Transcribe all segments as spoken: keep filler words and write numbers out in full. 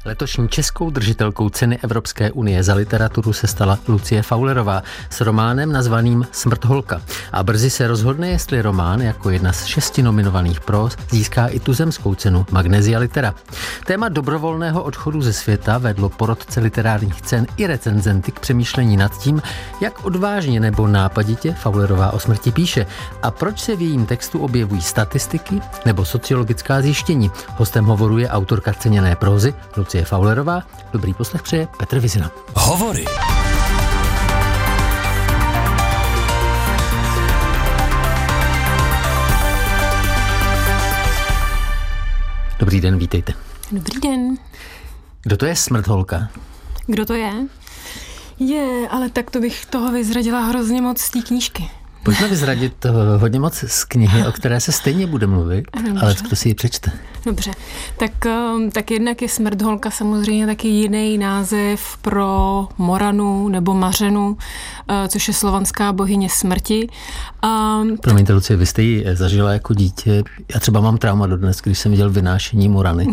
Letošní českou držitelkou ceny Evropské unie za literaturu se stala Lucie Faulerová s románem nazvaným Smrt holka. A brzy se rozhodne, jestli román jako jedna z šesti nominovaných próz získá i tuzemskou cenu Magnesia Litera. Téma dobrovolného odchodu ze světa vedlo porotce literárních cen i recenzenty k přemýšlení nad tím, jak odvážně nebo nápaditě Faulerová o smrti píše a proč se v jejím textu objevují statistiky nebo sociologická zjištění. Hostem hovoru je autorka ceněné prózy Lucie Faulerová. Dobrý poslech přeje Petr Vizina. Hovory. Dobrý den, vítejte. Dobrý den. Kdo to je Smrt holka? Kdo to je? Je, ale tak to bych toho vyzradila hrozně moc z té knížky. Pojďme vyzradit hodně moc z knihy, o které se stejně bude mluvit, Dobře. Ale kdo si ji přečte? Dobře, tak, tak jednak je Smrt holka samozřejmě taky jiný název pro Moranu nebo Mařenu, což je slovanská bohyně smrti. A... Promiňte, Lucie, vy jste ji zažila jako dítě. Já třeba mám trauma dodnes, když jsem viděl Vynášení Morany.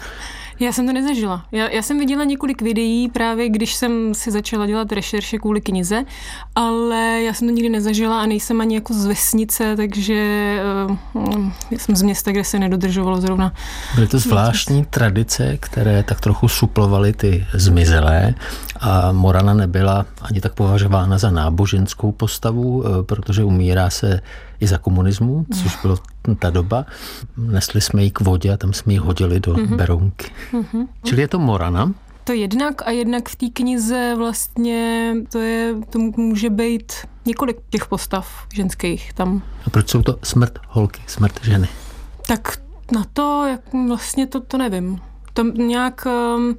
Já jsem to nezažila. Já, já jsem viděla několik videí právě, když jsem si začala dělat rešerše kvůli knize, ale já jsem to nikdy nezažila a nejsem ani jako z vesnice, takže uh, já jsem z města, kde se nedodržovalo zrovna. Byly to zvláštní tradice, které tak trochu suplovaly ty zmizelé a Morana nebyla ani tak považována za náboženskou postavu, protože umírá se i za komunismu, což bylo ta doba. Nesli jsme ji k vodě a tam jsme ji hodili do mm-hmm. berounky. Mm-hmm. Čili je to Morana? To jednak a jednak v té knize vlastně to, je, to může být několik těch postav ženských tam. A proč jsou to smrt holky, smrt ženy? Tak na to, jak vlastně to, to nevím. To nějak... Um,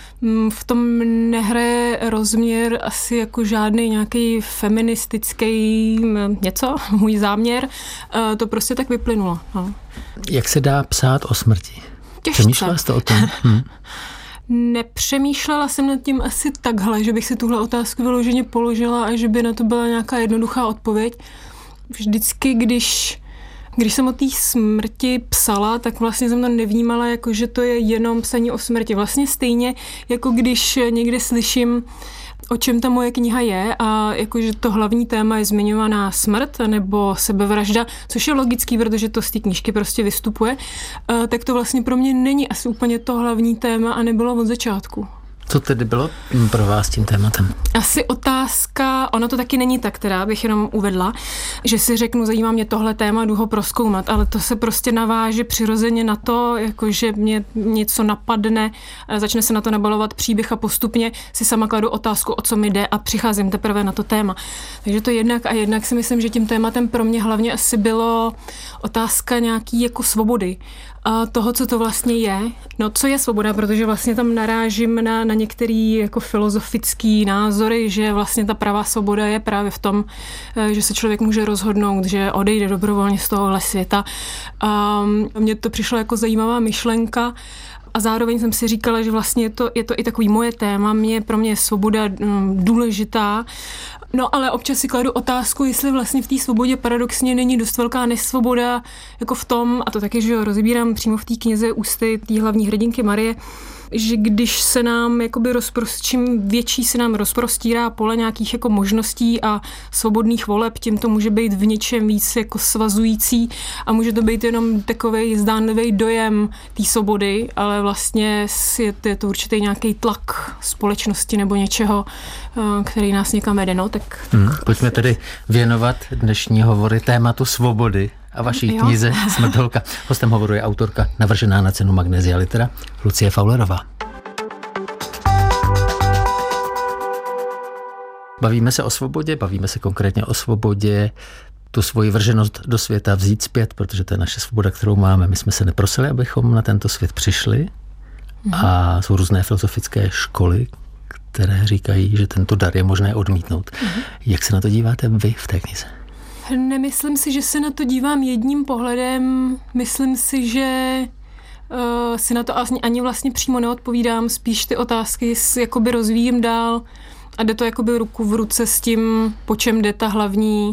v tom nehraje rozměr asi jako žádný nějaký feministický něco, můj záměr. To prostě tak vyplynulo. No. Jak se dá psát o smrti? Těžce. Přemýšlela jste o tom? Hm. Nepřemýšlela jsem nad tím asi takhle, že bych si tuhle otázku vyloženě položila a že by na to byla nějaká jednoduchá odpověď. Vždycky, když... Když jsem o té smrti psala, tak vlastně jsem to nevnímala, jako že to je jenom psaní o smrti. Vlastně stejně, jako když někde slyším, o čem ta moje kniha je a jakože to hlavní téma je zmiňovaná smrt nebo sebevražda, což je logický, protože to z té knížky prostě vystupuje, tak to vlastně pro mě není asi úplně to hlavní téma a nebylo od začátku. Co tedy bylo pro vás tím tématem? Asi otázka, ono to taky není tak, teda bych jenom uvedla, že si řeknu, zajímá mě tohle téma, jdu ho prozkoumat, ale to se prostě naváže přirozeně na to, jakože mě něco napadne, začne se na to nabalovat příběh a postupně si sama kladu otázku, o co mi jde a přicházím teprve na to téma. Takže to jednak a jednak si myslím, že tím tématem pro mě hlavně asi bylo otázka nějaký jako svobody. A toho, co to vlastně je. No, co je svoboda, protože vlastně tam narážím na, na některé jako filozofické názory, že vlastně ta pravá svoboda je právě v tom, že se člověk může rozhodnout, že odejde dobrovolně z tohohle světa. A mně to přišlo jako zajímavá myšlenka a zároveň jsem si říkala, že vlastně je to, je to i takový moje téma, mě, pro mě je svoboda důležitá. No ale občas si kladu otázku, jestli vlastně v té svobodě paradoxně není dost velká nesvoboda, jako v tom, a to taky, že rozebírám přímo v té knize ústy té hlavní hrdinky Marie, že když se nám jakoby rozprost, čím větší se nám rozprostírá pole nějakých jako možností a svobodných voleb, tím to může být v něčem víc jako svazující a může to být jenom takovej zdánlivý dojem té svobody, ale vlastně je to, je to určitý nějaký tlak společnosti nebo něčeho, který nás někam vede. No, tak, tak... Hmm, pojďme tedy věnovat dnešní hovory tématu svobody a vaší jo. knize Smrt holka. Hostem hovoru je autorka navržená na cenu Magnesia Litera Lucie Faulerová. Bavíme se o svobodě, bavíme se konkrétně o svobodě tu svoji vrženost do světa vzít zpět, protože to je naše svoboda, kterou máme. My jsme se neprosili, abychom na tento svět přišli mhm. a jsou různé filozofické školy, které říkají, že tento dar je možné odmítnout. Mhm. Jak se na to díváte vy v té knize? Nemyslím si, že se na to dívám jedním pohledem. Myslím si, že uh, si na to ani vlastně přímo neodpovídám. Spíš ty otázky jakoby rozvíjím dál a jde to jakoby ruku v ruce s tím, po čem jde ta hlavní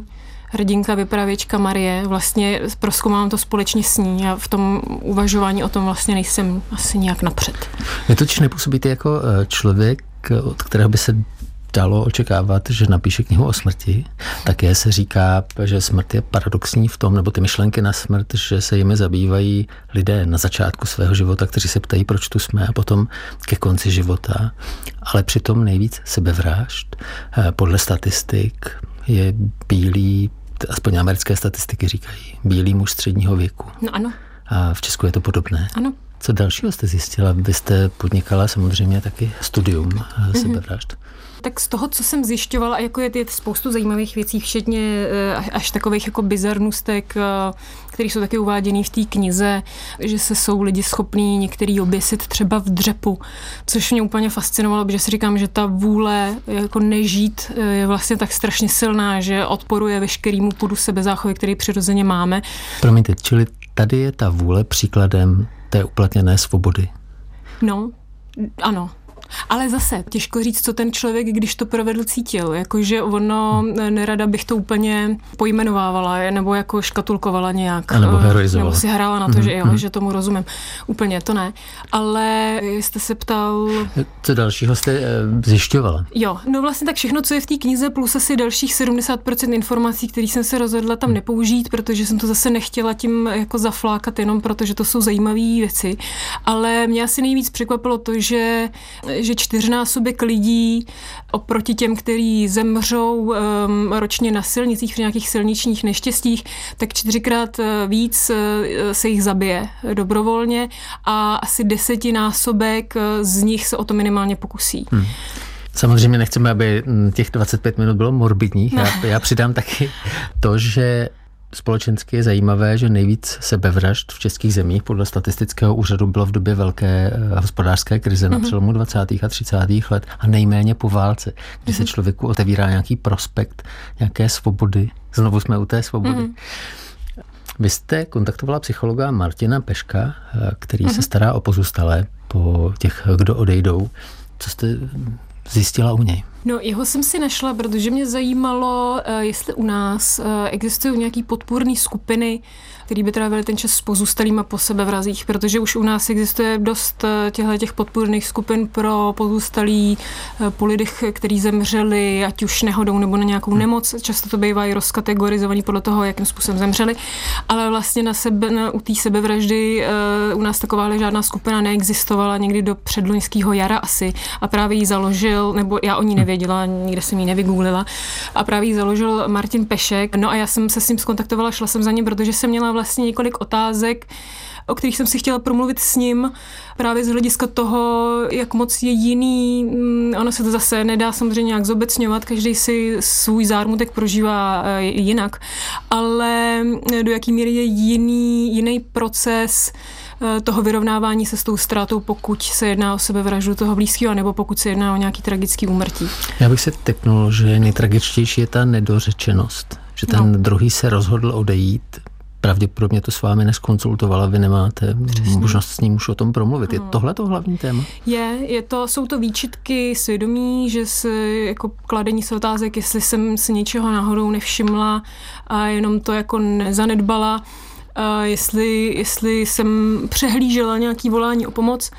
hrdinka, vypravěčka Marie, vlastně prozkoumám to společně s ní. Já v tom uvažování o tom vlastně nejsem asi nějak napřed. Vy totiž nepůsobíte jako člověk, od kterého by se dalo očekávat, že napíše knihu o smrti. Také se říká, že smrt je paradoxní v tom, nebo ty myšlenky na smrt, že se jimi zabývají lidé na začátku svého života, kteří se ptají, proč tu jsme, a potom ke konci života. Ale přitom nejvíc sebevražd. Podle statistik je bílý, aspoň americké statistiky říkají, bílý muž středního věku. No ano. A v Česku je to podobné. Ano. Co dalšího jste zjistila? Vy jste podnikala samozřejmě taky studium mm-hmm. sebevražd. Tak z toho, co jsem zjišťovala, jako je, je spoustu zajímavých věcí, včetně až takových jako bizarnůstek, které jsou taky uváděny v té knize, že se jsou lidi schopní některý oběsit třeba v dřepu, což mě úplně fascinovalo, protože si říkám, že ta vůle jako nežít je vlastně tak strašně silná, že odporuje veškerýmu půdu sebezáchovy, který přirozeně máme. Promiňte, čili tady je ta vůle příkladem té uplatněné svobody. No, ano. Ale zase, těžko říct, co ten člověk, když to provedl, cítil. Jakože ono, nerada bych to úplně pojmenovávala, nebo jako škatulkovala nějak. A nebo heroizovala. Nebo si hrála na to, mm-hmm. že jo, mm-hmm. že tomu rozumím. Úplně, to ne. Ale jste se ptal... Co dalšího jste zjišťovala? Jo, no vlastně tak všechno, co je v té knize, plus asi dalších sedmdesát procent informací, které jsem se rozhodla tam nepoužít, protože jsem to zase nechtěla tím jako zaflákat, jenom protože to jsou zajímavé věci. Ale mě asi nejvíc překvapilo to, že že čtyřnásobek lidí oproti těm, kteří zemřou um, ročně na silnicích při nějakých silničních neštěstích, tak čtyřikrát víc uh, se jich zabije dobrovolně a asi desetinásobek z nich se o to minimálně pokusí. Hmm. Samozřejmě nechceme, aby těch dvacet pět minut bylo morbidních. Já, já přidám taky to, že společensky je zajímavé, že nejvíc sebevražd v českých zemích podle statistického úřadu bylo v době velké hospodářské krize na přelomu dvacátých a třicátých let a nejméně po válce, kdy se člověku otevírá nějaký prospekt, nějaké svobody. Znovu jsme u té svobody. Mm. Vy jste kontaktovala psychologa Martina Peška, který mm. se stará o pozůstalé po těch, kdo odejdou. Co jste zjistila u něj? No, jeho jsem si našla, protože mě zajímalo, jestli u nás existují nějaký podpůrné skupiny, které by trávily ten čas s pozůstalýma po sebevrazích, protože už u nás existuje dost těch podpůrných skupin pro pozůstalí po lidech, kteří zemřeli, ať už nehodou nebo na nějakou nemoc. Často to bývají rozkategorizovaný podle toho, jakým způsobem zemřeli, ale vlastně na sebe, na, u té sebevraždy u nás takováhle žádná skupina neexistovala někdy do předloňského jara asi a právě ji založil, nebo já o ní nevěděla, nikde jsem ji nevygooglila, a právě ji založil Martin Pešek. No a já jsem se s ním skontaktovala, šla jsem za ním, protože jsem měla vlastně několik otázek, o kterých jsem si chtěla promluvit s ním, právě z hlediska toho, jak moc je jiný. Ono se to zase nedá samozřejmě nějak zobecňovat, každý si svůj zármutek prožívá jinak, ale do jaký míry je jiný, jiný proces toho vyrovnávání se s tou ztrátou, pokud se jedná o sebevraždu toho blízkého, nebo pokud se jedná o nějaký tragický úmrtí. Já bych se tipnul, že nejtragičtější je ta nedořečenost, že ten no. druhý se rozhodl odejít, pravděpodobně to s vámi neskonzultovala, vy nemáte Přesně. možnost s ním už o tom promluvit. Je tohle to hlavní téma? Je, je to, jsou to výčitky svědomí, že se jako kladení se otázek, jestli jsem si něčeho náhodou nevšimla a jenom to jako nezanedbala, a jestli, jestli jsem přehlížela nějaký volání o pomoc.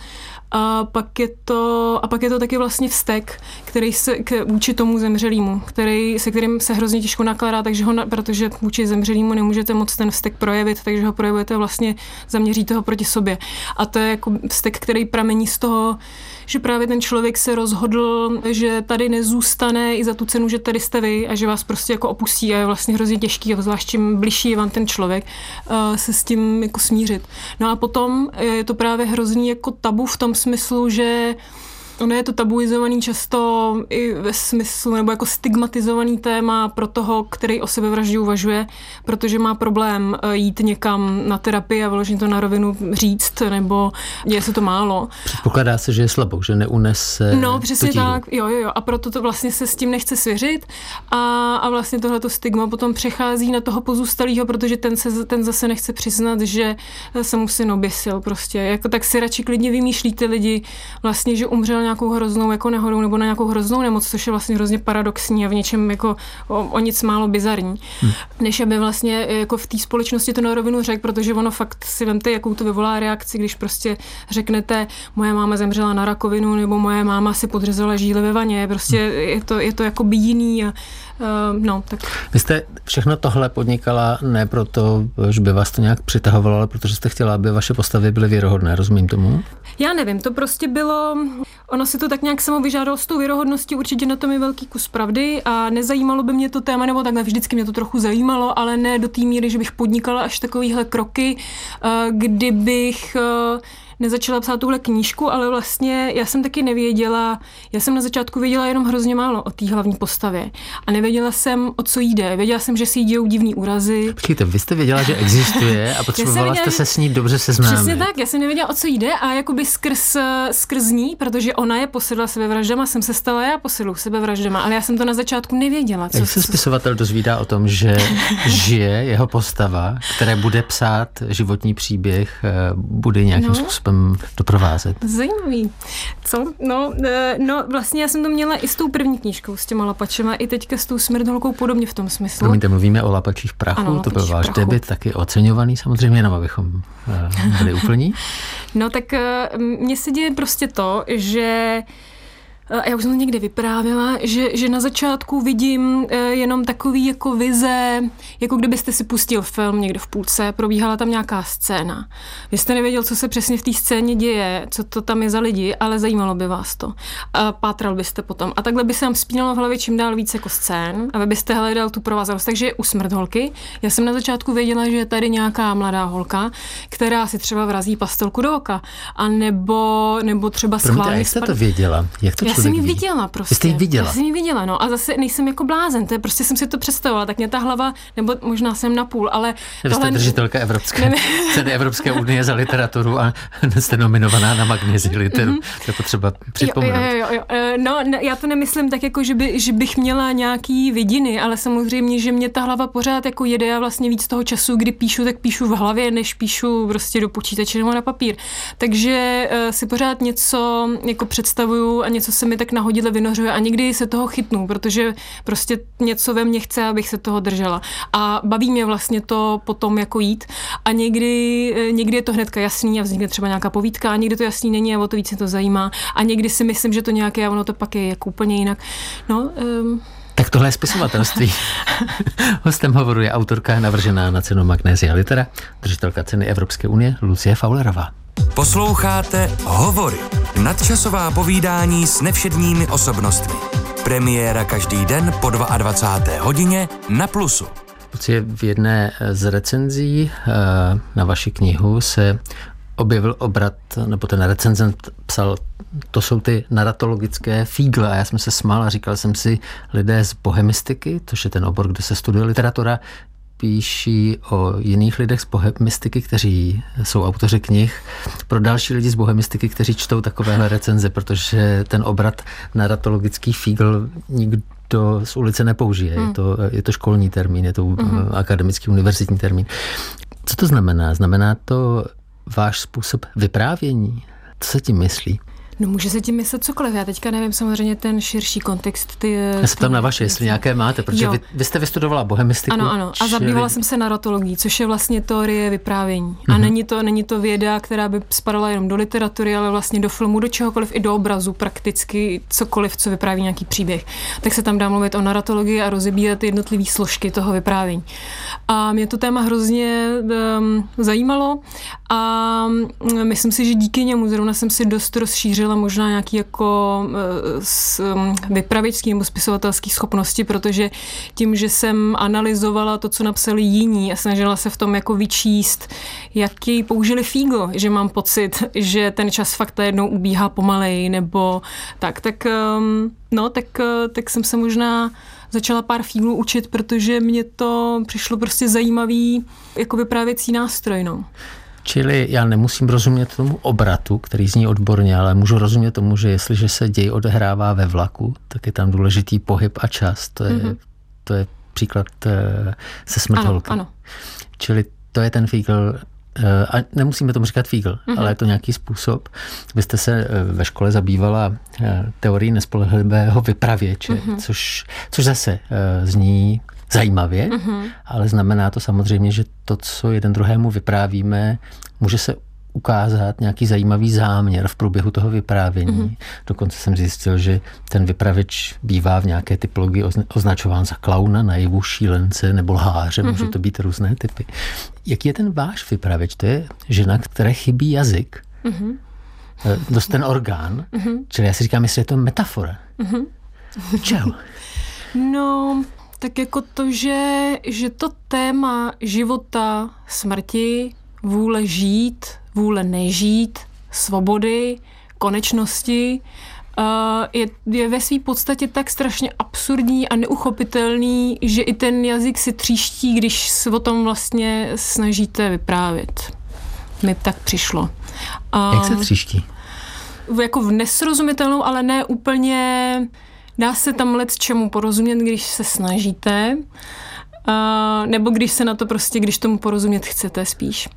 A pak je to, a pak je to taky vlastně vztek, který se k, vůči tomu zemřelýmu, který, se kterým se hrozně těžko nakládá, takže ho, protože vůči zemřelýmu nemůžete moc ten vztek projevit, takže ho projevujete vlastně, zaměříte ho proti sobě. A to je jako vztek, který pramení z toho, že právě ten člověk se rozhodl, že tady nezůstane i za tu cenu, že tady jste vy a že vás prostě jako opustí a je vlastně hrozně těžký, a zvlášť čím bližší je vám ten člověk, se s tím jako smířit. No a potom je to právě hrozný jako tabu v tom smyslu, že ono je to tabuizovaný často i ve smyslu, nebo jako stigmatizovaný téma pro toho, který o sebevraždě uvažuje, protože má problém jít někam na terapii a vyloženě to na rovinu říct, nebo děje se to málo. Předpokládá se, že je slabou, že neunese. No, přesně tak, jo, jo, jo. A proto to vlastně se s tím nechce svěřit a, a vlastně tohleto stigma potom přechází na toho pozůstalého, protože ten, se, ten zase nechce přiznat, že se mu syn oběsil prostě. Jako tak si radši klidně vymýšlí ty lidi vlastně, že umřel nějakou hroznou jako nehodou nebo na nějakou hroznou nemoc, což je vlastně hrozně paradoxní a v něčem jako o, o nic málo bizarní, hmm. než aby vlastně jako v té společnosti to na rovinu řekl, protože ono fakt si vemte, jakou to vyvolá reakci, když prostě řeknete, moje máma zemřela na rakovinu nebo moje máma si podřezala žíly ve vaně, prostě je to, je to jakoby jiný a Uh, no, tak. Vy jste všechno tohle podnikala ne proto, že by vás to nějak přitahovalo, ale protože jste chtěla, aby vaše postavy byly věrohodné, rozumím tomu? Já nevím, to prostě bylo, ono si to tak nějak samo vyžádalo s tou věrohodností, určitě na tom je velký kus pravdy a nezajímalo by mě to téma, nebo takhle vždycky mě to trochu zajímalo, ale ne do té míry, že bych podnikala až takovýhle kroky, uh, kdybych uh, nezačala psát tuhle knížku, ale vlastně já jsem taky nevěděla, já jsem na začátku věděla jenom hrozně málo o té hlavní postavě a nevěděla jsem, o co jde. Věděla jsem, že si jí dějou divný úrazy. Počkejte, vy jste věděla, že existuje a potřebovala věděla, jste se s ní dobře seznámit. Přesně tak, já jsem nevěděla, o co jde a jakoby skrz, skrz ní, protože ona je posedla sebevraždama, jsem se stala já posedlou sebevraždama, ale já jsem to na začátku nevěděla. Co, Jak se spisovatel dozvídá o tom, že žije jeho postava, které bude psát životní příběh, bude nějakým no. způsobem doprovázet. Zajímavý. Co? No, no, vlastně já jsem to měla i s tou první knížkou, s těma Lapačema, i teďka s tou Smrtholkou podobně v tom smyslu. Promiňte, mluvíme o Lapačích prachu, ano, to byl váš prachu. Debut, taky oceňovaný, samozřejmě, jenom abychom byli úplní. No tak mně se děje prostě to, že já už jsem to někde vyprávěla, že, že na začátku vidím jenom takový jako vize, jako kdybyste si pustil film někde v půlce, probíhala tam nějaká scéna. Vy jste nevěděl, co se přesně v té scéně děje, co to tam je za lidi, ale zajímalo by vás to. A pátral byste potom. A takhle by se vám spínalo v hlavě čím dál víc jako scén, a vy byste hledal tu provázanost. Takže u Smrtholky, já jsem na začátku věděla, že je tady nějaká mladá holka, která si třeba vrazí pastelku do oka, a nebo, nebo třeba schválně. Promiňte, jak jste to věděla? Jak to Já jsem ji viděla prostě. Jste ji viděla? Já jsem ji viděla, no. A zase nejsem jako blázen, to je, prostě jsem si to představovala, tak mě ta hlava, nebo možná jsem na půl, ale... Vy jste držitelka Evropské, ceny Evropské unie za literaturu a jste nominovaná na Magnézii literu. Mm-hmm. To je potřeba připomenout. Jo, jo, jo, jo. No, já to nemyslím tak, jako, že, by, že bych měla nějaký vidiny, ale samozřejmě, že mě ta hlava pořád jako jede. Já vlastně víc toho času, kdy píšu, tak píšu v hlavě, než píšu prostě do počítače nebo na papír. Takže uh, si pořád něco jako představuju a něco se mi tak nahodile vynořuje a někdy se toho chytnu, protože prostě něco ve mně chce, abych se toho držela. A baví mě vlastně to potom jako jít a někdy, někdy je to hnedka jasný a vznikne třeba nějaká povídka a někdy to jasný není a o to víc se to zajímá a někdy si myslím, že to nějaké a ono to pak je jako úplně jinak. No, um... Tak tohle je spisovatelství. Hostem hovoru je autorka navržená na cenu Magnézia litera, držitelka ceny Evropské unie Lucie Faulerová. Posloucháte Hovory, nadčasová povídání s nevšedními osobnostmi. Premiéra každý den po dvacáté druhé hodině na Plusu. Lucie, v jedné z recenzí na vaši knihu se objevil obrat, nebo ten recenzent psal, to jsou ty naratologické fígle a já jsem se smál a říkal jsem si, lidé z bohemistiky, což je ten obor, kde se studuje literatura, píší o jiných lidech z bohemistiky, kteří jsou autoři knih, pro další lidi z bohemistiky, kteří čtou takovéhle recenze, protože ten obrat naratologický fígl nikdo z ulice nepoužije. Hmm. Je to, je to školní termín, je to hmm. akademický univerzitní termín. Co to znamená? Znamená to váš způsob vyprávění? Co se tím myslí? No může se tím myslet cokoliv. Já teďka nevím samozřejmě ten širší kontext. Ty, Já se ptám na vaše, jestli nějaké máte, protože vy, vy jste vystudovala bohemistiku. Ano, ano. A zabývala čili... jsem se naratologií, což je vlastně teorie vyprávění. Mm-hmm. A není to, není to věda, která by spadala jenom do literatury, ale vlastně do filmu, do čehokoliv, i do obrazu, prakticky cokoliv, co vypráví nějaký příběh. Tak se tam dá mluvit o naratologii a rozebírat jednotlivé složky toho vyprávění. A mě to téma hrozně um, zajímalo a um, myslím si, že díky němu zrovna jsem si dost rozšířila možná nějaký jako um, vypravěčský nebo spisovatelský schopnosti, protože tím, že jsem analyzovala to, co napsali jiní a snažila se v tom jako vyčíst, jaký použili fígl, že mám pocit, že ten čas fakt jednou ubíhá pomalej, nebo tak, tak um, no, tak, tak jsem se možná začala pár fíglů učit, protože mě to přišlo prostě zajímavý jako vyprávěcí nástroj, no. Čili já nemusím rozumět tomu obratu, který zní odborně, ale můžu rozumět tomu, že jestliže se děj odehrává ve vlaku, tak je tam důležitý pohyb a čas. To je, mm-hmm. to je příklad se Smrtholky. Ano, ano. Čili to je ten fígl, a nemusíme tomu říkat fígl, mm-hmm. ale je to nějaký způsob. Vy jste se ve škole zabývala teorií nespolehlivého vypravěče, mm-hmm. což, což zase zní zajímavě, mm-hmm. ale znamená to samozřejmě, že to, co jeden druhému vyprávíme, může se ukázat nějaký zajímavý záměr v průběhu toho vyprávění. Mm-hmm. Dokonce jsem zjistil, že ten vypravěč bývá v nějaké typologii označován za klauna, naivu, šílence nebo lháře. Mm-hmm. Může to být různé typy. Jaký je ten váš vypravěč? To je žena, které chybí jazyk. Mm-hmm. Dost ten orgán. Mm-hmm. Čili já si říkám, jestli je to metafora. Mm-hmm. Čeho? No, tak jako to, že, že to téma života, smrti, vůle žít, vůle nežít, svobody, konečnosti je, je ve své podstatě tak strašně absurdní a neuchopitelný, že i ten jazyk si tříští, když se o tom vlastně snažíte vyprávět. Mi tak přišlo. Jak se tříští? Jako v nesrozumitelnou, ale ne úplně. Dá se tam let čemu porozumět, když se snažíte. A, nebo když se na to prostě, když tomu porozumět chcete spíš.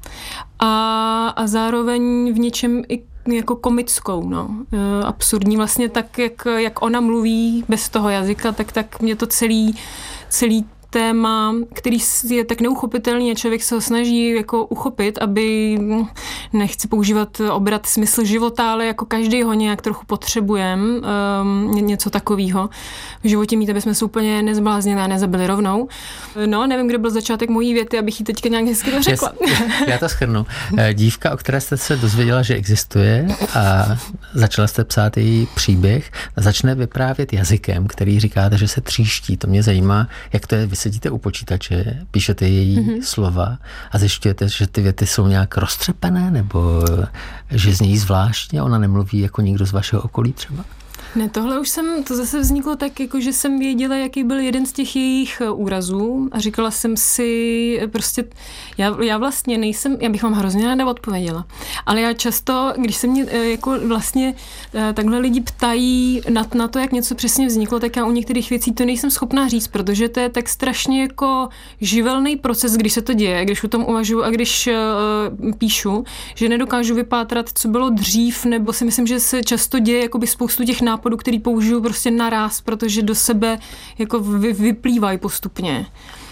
A, a zároveň v něčem i jako komickou, no. E, absurdní vlastně tak, jak, jak ona mluví bez toho jazyka, tak, tak mě to celý, celý téma, který je tak neuchopitelný a člověk se ho snaží jako uchopit, aby, nechci používat obrat smysl života, ale jako každý ho nějak trochu potřebujeme, um, něco takového. V životě mít, aby jsme se úplně nezbláznili a nezabili rovnou. No, nevím, kde byl začátek mojí věty, abych ji teďka nějak hezky dořekla. Já to shrnu. Dívka, o které jste se dozvěděla, že existuje a začala jste psát její příběh, začne vyprávět jazykem, který říkáte, že se tříští. To mě zajímá, jak to je. Vy sedíte u počítače, píšete její mm-hmm. slova a zjišťujete, že ty věty jsou nějak roztřepené, nebo že znějí zvláštně, ona nemluví jako nikdo z vašeho okolí třeba? Ne, tohle už jsem, to zase vzniklo tak, jako že jsem věděla, jaký byl jeden z těch jejich úrazů a říkala jsem si prostě, já, já vlastně nejsem, já bych vám hrozně ráda odpověděla, ale já často, když se mě jako vlastně takhle lidi ptají na, na to, jak něco přesně vzniklo, tak já u některých věcí to nejsem schopná říct, protože to je tak strašně jako živelný proces, když se to děje, když o tom uvažuji a když uh, píšu, že nedokážu vypátrat, co bylo dřív, nebo si myslím, že se často děje jakoby spoustu těch nápadů, který použiju prostě naraz, protože do sebe jako vy, vyplývají postupně.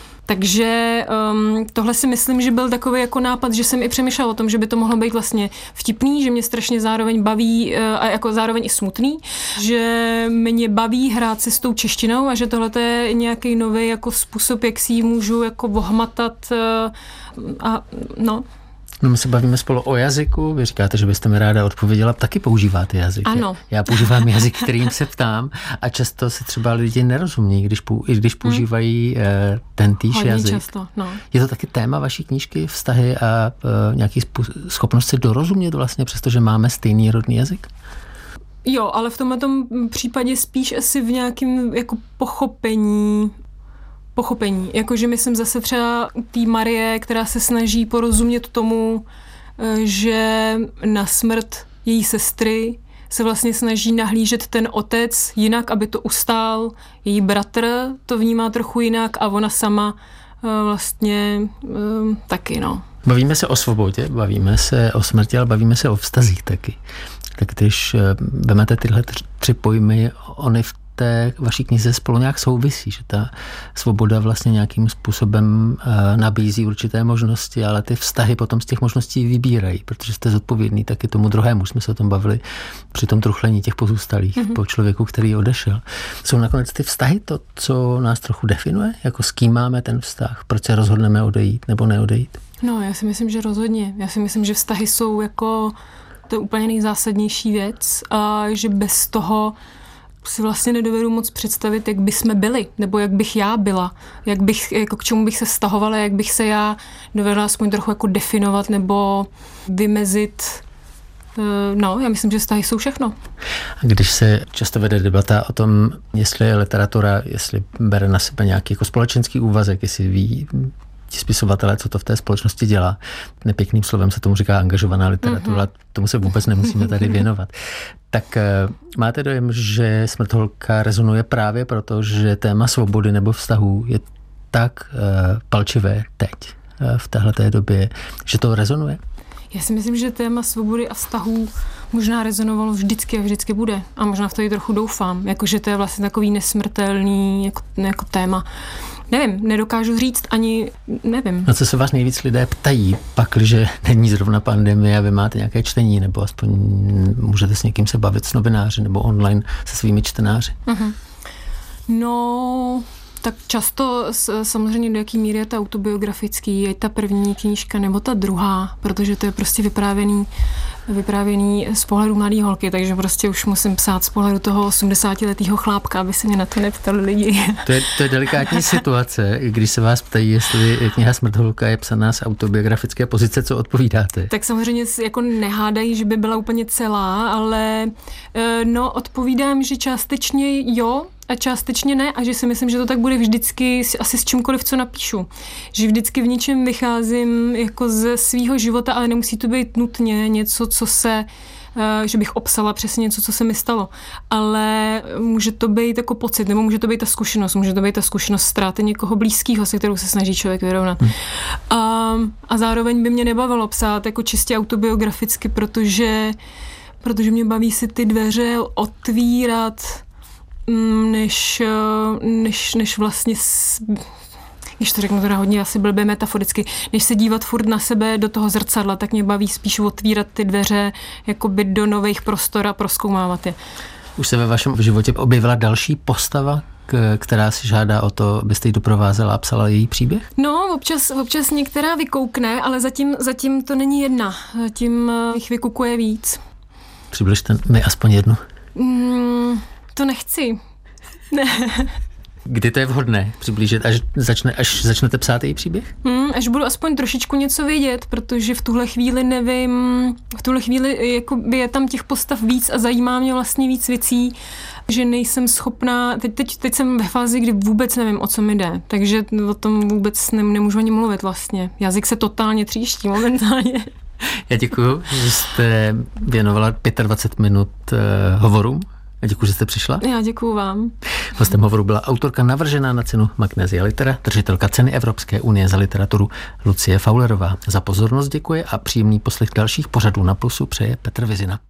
Takže um, tohle si myslím, že byl takový jako nápad, že jsem i přemýšlela o tom, že by to mohlo být vlastně vtipný, že mě strašně zároveň baví uh, a jako zároveň i smutný, že mě baví hrát se s tou češtinou a že tohle je nějaký nový jako způsob, jak si ji můžu jako ohmatat uh, a no. No, my se bavíme spolu o jazyku, vy říkáte, že byste mi ráda odpověděla, taky používáte jazyk. Ano. Já používám jazyk, kterým se ptám a často se třeba lidi nerozumí, když, i když používají hmm. ten týž Hodně jazyk. Často, no. Je to taky téma vaší knížky, vztahy a uh, nějaký způsob, schopnost si dorozumět vlastně, přestože máme stejný rodný jazyk? Jo, ale v tomhle případě spíš asi v nějakém jako pochopení pochopení. Jakože myslím zase třeba té Marie, která se snaží porozumět tomu, že na smrt její sestry se vlastně snaží nahlížet ten otec jinak, aby to ustál. Její bratr to vnímá trochu jinak a ona sama vlastně taky, no. Bavíme se o svobodě, bavíme se o smrti, ale bavíme se o vztazích taky. Tak když vezmete tyhle tři pojmy, ony v té vaší knize spolu nějak souvisí, že ta svoboda vlastně nějakým způsobem nabízí určité možnosti, ale ty vztahy potom z těch možností vybírají, protože jste zodpovědný taky tomu druhému. Jsme se o tom bavili při tom truchlení těch pozůstalých mm-hmm. po člověku, který odešel. Jsou nakonec ty vztahy to, co nás trochu definuje? Jako s kým máme ten vztah? Proč se rozhodneme odejít nebo neodejít? No, já si myslím, že rozhodně. Já si myslím, že vztahy jsou jako to je úplně nejzásadnější věc a že bez toho si vlastně nedovedu moc představit, jak by jsme byli, nebo jak bych já byla, jak bych, jako k čemu bych se vztahovala, jak bych se já dovedla aspoň trochu jako definovat nebo vymezit. No, já myslím, že vztahy jsou všechno. A když se často vede debata o tom, jestli je literatura, jestli bere na sebe nějaký jako společenský úvazek, jestli ví ti spisovatelé, co to v té společnosti dělá. Nepěkným slovem se tomu říká angažovaná literatura, mm-hmm. tomu se vůbec nemusíme tady věnovat. Tak máte dojem, že Smrtholka rezonuje právě proto, že téma svobody nebo vztahů je tak uh, palčivé teď v téhleté době, že to rezonuje? Já si myslím, že téma svobody a vztahů možná rezonovalo vždycky a vždycky bude. A možná v to i trochu doufám, jakože to je vlastně takový nesmrtelný jako, jako téma. Nevím, nedokážu říct ani, nevím. Na co se vás nejvíc lidé ptají, pakliže není zrovna pandemie a vy máte nějaké čtení, nebo aspoň můžete s někým se bavit s novináři nebo online se svými čtenáři? Uh-huh. No, tak často samozřejmě do jaký míry je to autobiografický, je ta první knížka nebo ta druhá, protože to je prostě vyprávěný, vyprávěný z pohledu mladý holky, takže prostě už musím psát z pohledu toho osmdesátiletého chlápka, aby se mě na to neptali lidi. To je, to je delikátní situace, když se vás ptají, jestli kniha Smrtholka je psaná z autobiografické pozice, co odpovídáte? Tak samozřejmě jako nehádají, že by byla úplně celá, ale no odpovídám, že částečně jo, a částečně ne a že si myslím, že to tak bude vždycky asi s čímkoliv, co napíšu. Že vždycky v něčem vycházím jako ze svýho života, ale nemusí to být nutně něco, co se, že bych obsala přesně něco, co se mi stalo. Ale může to být jako pocit, nebo může to být ta zkušenost, může to být ta zkušenost ztráty někoho blízkého, se kterou se snaží člověk vyrovnat. Hmm. A, a zároveň by mě nebavilo psát jako čistě autobiograficky, protože, protože mě baví si ty dveře otvírat než, než, než vlastně, když to řeknu teda hodně asi blbě metaforicky, než se dívat furt na sebe do toho zrcadla, tak mě baví spíš otvírat ty dveře jakoby do nových prostor a prozkoumávat je. Už se ve vašem životě objevila další postava, která si žádá o to, abyste ji doprovázela a psala její příběh? No, občas, občas některá vykoukne, ale zatím, zatím to není jedna. Zatím jich vykukuje víc. Přibližte mi aspoň jednu. Mm, to nechci. Ne. Kdy to je vhodné přiblížit, až, začne, až začnete psát její příběh? Hmm, až budu aspoň trošičku něco vědět, protože v tuhle chvíli nevím, v tuhle chvíli jakoby je tam těch postav víc a zajímá mě vlastně víc věcí, že nejsem schopná, teď, teď, teď jsem ve fázi, kdy vůbec nevím, o co mi jde, takže o tom vůbec ne, nemůžu ani mluvit vlastně. Jazyk se totálně tříští momentálně. Já děkuju, že jste věnovala dvacet pět minut uh, hovorům. A děkuji, že jste přišla. Já děkuju vám. Hostem hovoru byla autorka navržená na cenu Magnesia Litera, držitelka ceny Evropské unie za literaturu Lucie Faulerová. Za pozornost děkuje a příjemný poslech dalších pořadů Na Plusu přeje Petr Vizina.